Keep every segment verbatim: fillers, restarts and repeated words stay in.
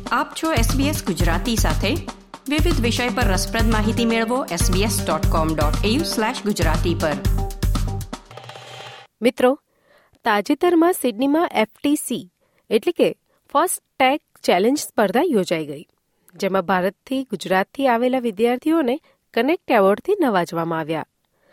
આપ છો એસબીએસ ગુજરાતી સાથે. વિવિધ વિષય પર રસપ્રદ માહિતી મેળવો SBS dot com dot AU slash Gujarati પર. મિત્રો, તાજેતરમાં સિડનીમાં એફટીસી એટલે કે ફર્સ્ટ ટેક ચેલેન્જ સ્પર્ધા યોજાઈ ગઈ, જેમાં ભારતથી ગુજરાતથી આવેલા વિદ્યાર્થીઓને કનેક્ટ એવોર્ડથી નવાજવામાં આવ્યા.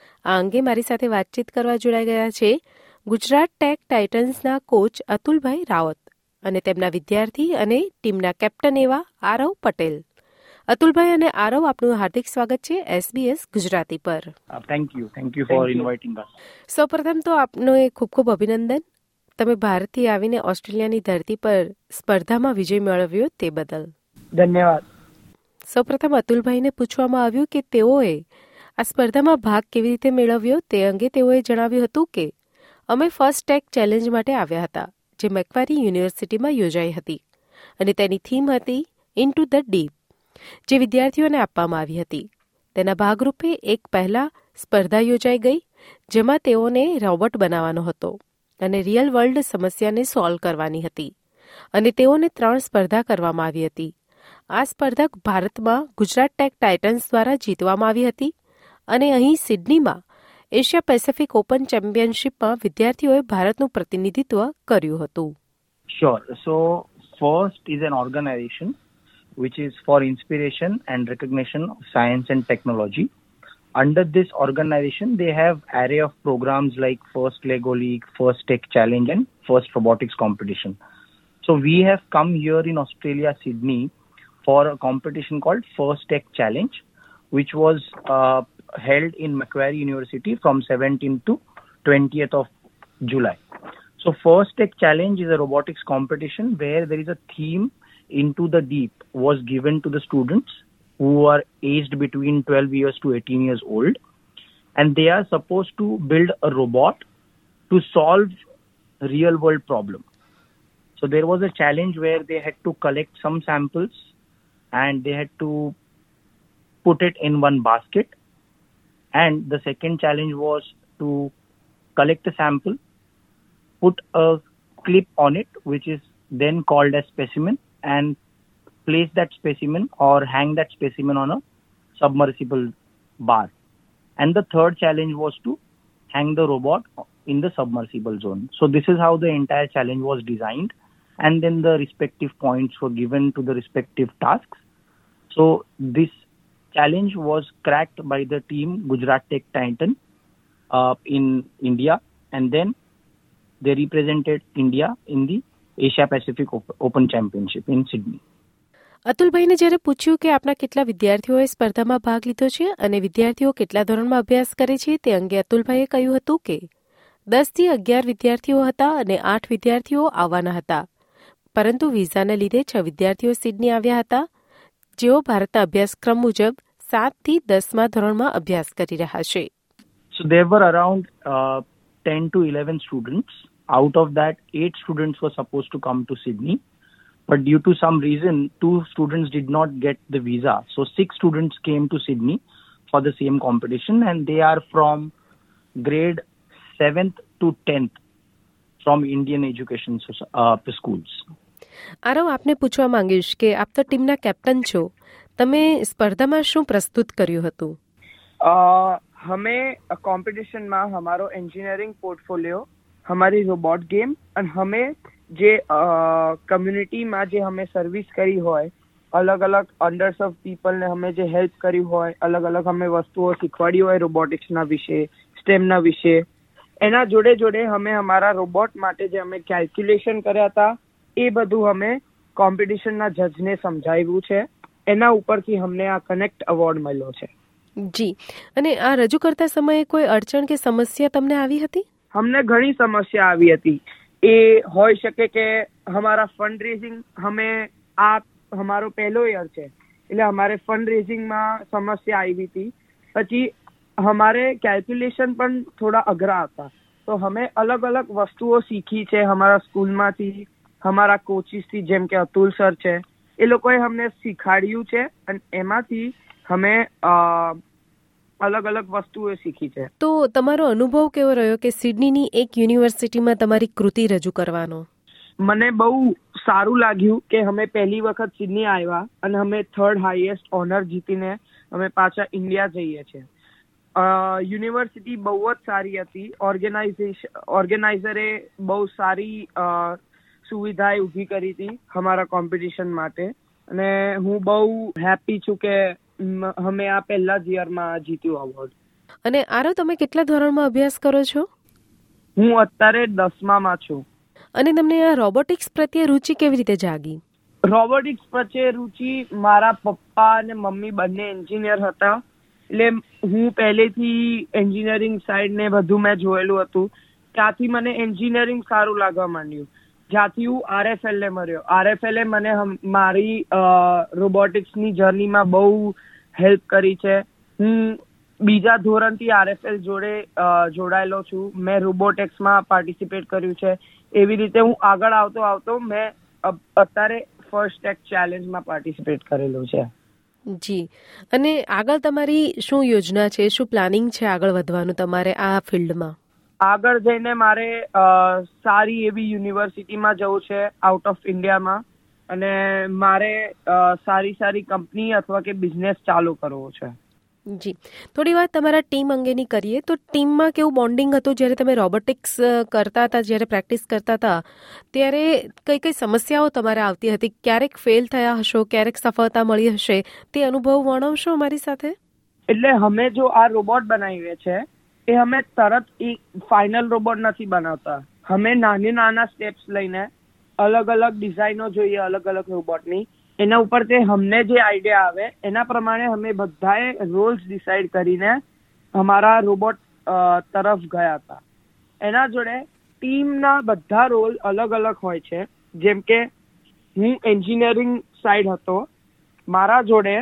આ અંગે મારી સાથે વાતચીત કરવા જોડાઈ ગયા છે ગુજરાત ટેક ટાઇટન્સના કોચ અતુલભાઈ રાવત અને તેમના વિદ્યાર્થી અને ટીમના કેપ્ટન એવા આરવ પટેલ. અતુલભાઈ અને આરવ, આપનું હાર્દિક સ્વાગત છે એસબીએસ ગુજરાતી પર. Thank you thank you for inviting us. સૌપ્રથમ તો આપનો ખૂબ ખૂબ અભિનંદન, તમે ભારતથી આવીને ઓસ્ટ્રેલિયાની ધરતી પર સ્પર્ધામાં વિજય મેળવ્યો તે બદલ. ધન્યવાદ. સૌપ્રથમ અતુલભાઈને પૂછવામાં આવ્યું કે તેઓએ આ સ્પર્ધામાં ભાગ કેવી રીતે મેળવ્યો તે અંગે તેઓએ જણાવ્યું હતું કે અમે ફર્સ્ટ ટેક ચેલેન્જ માટે આવ્યા હતા, જે મેક્વારી યુનિવર્સિટીમાં યોજાઈ હતી અને તેની થીમ હતી ઇન્ટુ ધ ડીપ, જે વિદ્યાર્થીઓને આપવામાં આવી હતી. તેના ભાગરૂપે એક પહેલા સ્પર્ધા યોજાઈ ગઈ, જેમાં તેઓને રોબોટ બનાવવાનો હતો અને રિયલ વર્લ્ડ સમસ્યાને સોલ્વ કરવાની હતી, અને તેઓને ત્રણ સ્પર્ધા કરવામાં આવી હતી. આ સ્પર્ધા ભારતમાં ગુજરાત ટેક ટાઇટન્સ દ્વારા જીતવામાં આવી હતી અને અહીં સિડનીમાં એશિયા પેસિફિક ઓપન ચેમ્પિયનશિપમાં વિદ્યાર્થીઓએ ભારતનું પ્રતિનિધિત્વ કર્યું હતું. Sure. So first is an organization which is for inspiration and recognition of science and technology. Under this organization, they have array of programs like First Lego League, First Tech Challenge, and First Robotics Competition. So we have come here in Australia, Sydney, for a competition called First Tech Challenge, which was uh, held in Macquarie University from seventeenth to twentieth of July. So First Tech Challenge is a robotics competition where there is a theme into the deep was given to the students who are aged between twelve years to eighteen years old, and they are supposed to build a robot to solve real world problem. So there was a challenge where they had to collect some samples and they had to put it in one basket, and the second challenge was to collect a sample, put a clip on it which is then called as specimen, and place that specimen or hang that specimen on a submersible bar. And the third challenge was to hang the robot in the submersible zone. So this is how the entire challenge was designed, and then the respective points were given to the respective tasks. So this challenge was cracked by the team Gujarat Tech Titan uh, in India, and then they represented India in the Asia Pacific Open Championship in Sydney. અતુલભાઈને જ્યારે પૂછ્યું કે આપના કેટલા વિદ્યાર્થીઓએ સ્પર્ધામાં ભાગ લીધો છે અને વિદ્યાર્થીઓ કેટલા ધોરણમાં અભ્યાસ કરે છે, તે અંગે અતુલભાઈએ કહ્યું હતું કે દસ થી અગિયાર વિદ્યાર્થીઓ હતા અને આઠ વિદ્યાર્થીઓ આવવાના હતા, પરંતુ વિઝાને લીધે છ વિદ્યાર્થીઓ સિડની આવ્યા હતા, જેઓ ભારતના અભ્યાસક્રમ મુજબ સાત થી દસમા ધોરણમાં અભ્યાસ કરી રહ્યા છે. So there were around uh, ten to eleven students. Out of that, eight students were supposed to come to Sydney, but due to some reason, two students did not get the visa. So six students came to Sydney for the same competition, and they are from grade seventh to tenth from Indian education uh, schools. Aarav, આપને પૂછવા માંગીશ કે આપ તો ટીમના captain છો, તમે સ્પર્ધામાં શું પ્રસ્તુત કર્યું હતું? અમે કોમ્પિટિશનમાં અમારો એન્જિનિયરિંગ પોર્ટફોલિયો, हमारी रोबोट गेम और हमें जे कम्युनिटीમાં જે અમે સર્વિસ કરી હોય, અલગ અલગ અંડરસર્વ પીપલને અમે જે હેલ્પ કરી હોય, અલગ અલગ અમે વસ્તુઓ શીખવાડી હોય રોબોટિક્સના વિશે, સ્ટેમના વિશે, એના જોડે જોડે અમે અમારા રોબોટ માટે જે અમે કેલ્ક્યુલેશન કર્યા હતા એ બધું અમે કોમ્પિટિશનના જજને સમજાવ્યું છે. એના ઉપરથી અમને આ કનેક્ટ એવોર્ડ મળ્યો છે. જી, અને આ રજૂ કરતા સમયે કોઈ અડચણ કે સમસ્યા તમને આવી હતી? અમને ઘણી સમસ્યા આવી હતી. એ હોઈ શકે કે અમારા ફંડ રેઝિંગ, અમે આ અમારો પહેલો યર છે એટલે અમારે ફંડ રેઝિંગમાં સમસ્યા આવી હતી. પછી અમારે કેલ્ક્યુલેશન પણ થોડા અઘરા હતા, તો અમે અલગ અલગ વસ્તુઓ શીખી છે અમારા સ્કૂલમાંથી, અમારા કોચિસથી, જેમ કે અતુલ સર છે, એ લોકોએ અમને શીખવાડ્યું છે અને એમાંથી અમે અલગ અલગ વસ્તુઓ શીખી છે. તો તમારો અનુભવ કેવો રહ્યો કે સિડનીની એક યુનિવર્સિટીમાં તમારી કૃતિ રજૂ કરવાનો? મને બહુ સારું લાગ્યું કે અમે પહેલી વખત સિડની આવ્યા અને અમે થર્ડ હાઈએસ્ટ ઓનર જીતીને અમે પાછા ઇન્ડિયા જઈએ છીએ. યુનિવર્સિટી બહુ જ સારી હતી. ઓર્ગેનાઇઝેશન ઓર્ગેનાઇઝરે બહુ સારી સુવિધાએ ઊભી કરી હતી અમારા કોમ્પિટિશન માટે અને હું બહુ હેપી છું કે અમે આ પહેલા જ યરમાં જીત્યું અવોર્ડ. અને આરો, તમે કેટલા ધોરણમાં અભ્યાસ કરો છો? હું અત્યારે દસમામાં છું. અને તમને આ રોબોટિક્સ પ્રત્યે રુચિ કેવી રીતે જાગી? રોબોટિક્સ પ્રત્યે રુચિ મારા પપ્પા અને મમ્મી બંને એન્જિનિયર હતા, એટલે હું પહેલેથી એન્જિનિયરિંગ સાઈડ ને બધું મેં જોયેલું હતું. ત્યાંથી મને એન્જિનિયરિંગ સારું લાગવા માંડ્યું. જ્યાંથી હું આરએફએલ એ મળ્યો. આરએફએલ એ મને મારી રોબોટિક્સની જર્નીમાં બહુ હેલ્પ કરી છે. હું બીજા ધોરણથી આરએફએલ જોડે જોડાયેલો છું. મેં રોબોટિક્સમાં પાર્ટિસિપેટ કર્યું છે. એવી રીતે હું આગળ આવતો આવતો મેં અત્યારે ફર્સ્ટ ટેક ચેલેન્જમાં પાર્ટિસિપેટ કરેલું છે. જી. અને આગળ તમારી શું યોજના છે, શું પ્લાનિંગ છે આગળ વધવાનું તમારે આ ફિલ્ડમાં? આગળ જઈને મારે સારી એવી યુનિવર્સિટીમાં જવું છે આઉટ ઓફ ઇન્ડિયામાં, અને મારે સારી સારી કંપની અથવા કે બિઝનેસ ચાલુ કરવો છે. જી. થોડી વાત તમારા ટીમ અંગેની કરીએ તો ટીમમાં કેવું બોન્ડિંગ હતું જ્યારે તમે રોબોટિક્સ કરતા હતા, જ્યારે પ્રેક્ટિસ કરતા હતા ત્યારે કઈ કઈ સમસ્યાઓ તમારે આવતી હતી? ક્યારેક ફેલ થયા હશો, ક્યારેક સફળતા મળી હશે, તે અનુભવ વર્ણવશો અમારી સાથે? એટલે અમે જો આ રોબોટ બનાવીએ છે એ અમે તરત એક ફાઇનલ રોબોટ નથી બનાવતા. અમે નાની નાના સ્ટેપ્સ લઈને અલગ અલગ ડિઝાઇનો જોઈએ અલગ અલગ રોબોટની. એના ઉપર તે અમને જે આઈડિયા આવે એના પ્રમાણે અમે બધાએ રોલ્સ ડિસાઇડ કરીને અમારા રોબોટ તરફ ગયા હતા. એના જોડે ટીમના બધા રોલ અલગ અલગ હોય છે. જેમ કે હું એન્જિનિયરિંગ સાઈડ હતો, મારા જોડે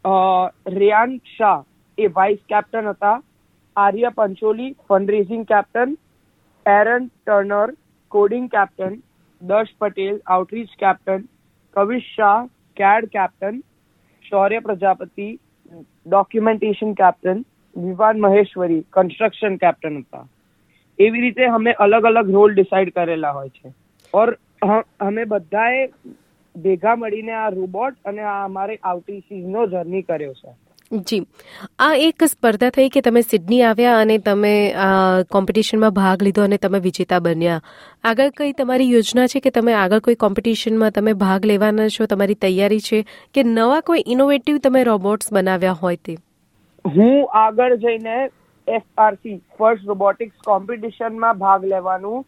રેયાન શાહ એ વાઇસ કેપ્ટન હતા, Arya Pancholi fundraising captain, Aaron Turner coding captain, Darsh Patel outreach captain, Kavish Shah CAD captain, Shaurya Prajapati documentation captain, Vivaan Maheshwari construction captain હતા. એવી રીતે અમે અલગ અલગ રોલ ડિસાઇડ કરેલા હોય છે. ઓર અમે બધાએ ભેગા મળીને આ રોબોટ અને આ અમારે આઉટીસીનો જર્ની કર્યો છે. જી. આ એક સ્પર્ધા થઈ કે તમે સિડની આવ્યા અને તમે આ કોમ્પિટિશનમાં ભાગ લીધો અને તમે વિજેતા બન્યા. આગળ કઈ તમારી યોજના છે કે તમે આગળ કોઈ કોમ્પિટિશનમાં તમે ભાગ લેવાના છો, તમારી તૈયારી છે કે નવા કોઈ ઇનોવેટિવ તમે રોબોટ્સ બનાવ્યા હોય તે? હું આગળ જઈને એફઆરસી ફર્સ્ટ રોબોટિક્સ કોમ્પિટિશનમાં ભાગ લેવાનું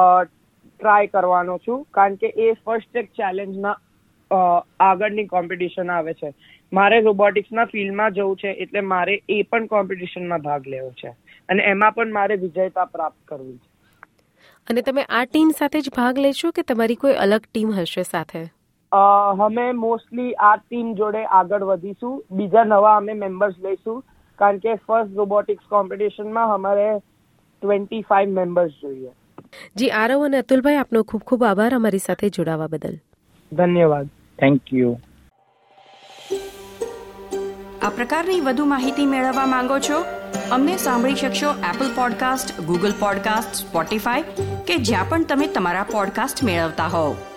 ટ્રાય કરવાનો છું, કારણ કે એ ફર્સ્ટ ટેક ચેલેન્જના આગળની કોમ્પિટિશન આવે છે. મારે રોબોટિક્સના ફિલ્ડમાં જવું છે એટલે મારે એ પણ કોમ્પિટિશનમાં ભાગ લેવો છે અને એમાં પણ મારે વિજેતા પ્રાપ્ત કરવી છે. અને તમે આ ટીમ સાથે જ ભાગ લેશો કે તમારી કોઈ અલગ ટીમ હશે સાથે? અમે મોસ્ટલી આ ટીમ જોડે આગળ વધીશું. બીજા નવા અમે મેમ્બર્સ લઈશું, કારણ કે ફર્સ્ટ રોબોટિક્સ કોમ્પિટિશનમાં અમારે ટ્વેન્ટી ફાઈવ મેમ્બર્સ જોઈએ. જી. આરવ અને અતુલભાઈ, આપનો ખૂબ ખૂબ આભાર અમારી સાથે જોડાવા બદલ. ધન્યવાદ. Thank you. આ પ્રકારની વધુ માહિતી મેળવવા માંગો છો? અમને સાંભળી શકશો Apple podcast, Google podcast, Spotify કે જ્યાં પણ તમે તમારા પોડકાસ્ટ મેળવતા હોવ.